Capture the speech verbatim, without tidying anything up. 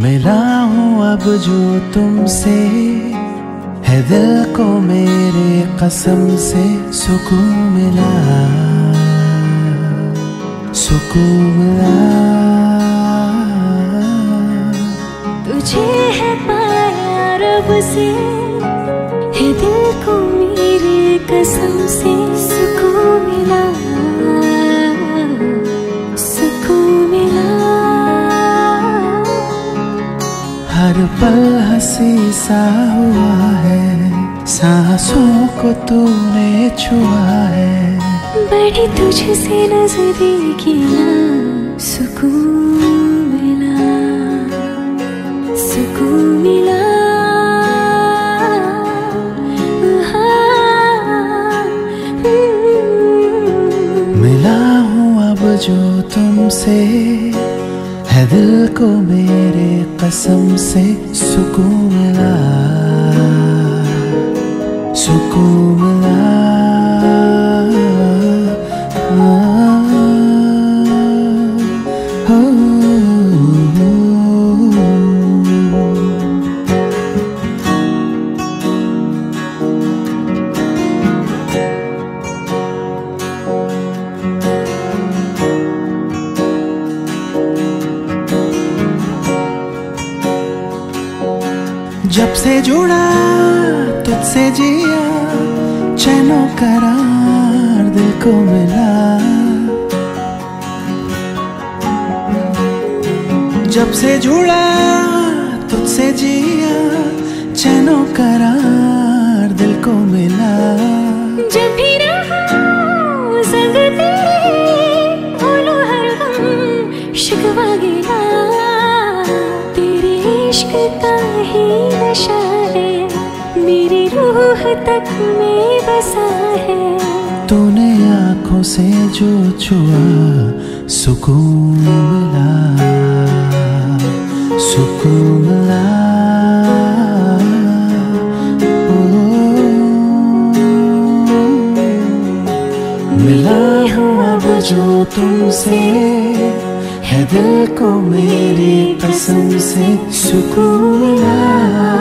मिला हूँ अब जो तुमसे, है दिल को मेरे कसम से सुकून मिला, सुकून मिला। तुझे है पाया रब से, है दिल को मेरे कसम से सुकून मिला, सुकून मिला। हर पल हंसी सा हुआ है, सांसों को तूने छुआ है, बढ़ी तुझसे नजदीकियां, सुकून मिला, सुकून मिला। मिला हूँ अब जो तुमसे, है दिल को मेरे कसम से सुकून मिला, सुकून मिला। जब से जुड़ा तुझसे जिया, चैनो करार दिल को मिला। जब से जुड़ा तुझसे जिया, चैनो करार दिल को मिला। जब भी रहूं संग तेरे, भूलूं हर गम शिकवा गिला, तेरे इश्क का ही नशा है, मेरी रूह तक में बसा है। तूने आँखों से जो छुआ, सुकून मिला, सुकून मिला। मिला हूँ अब जो तुमसे, है दिल को मेरी कसम से सुकून मिला।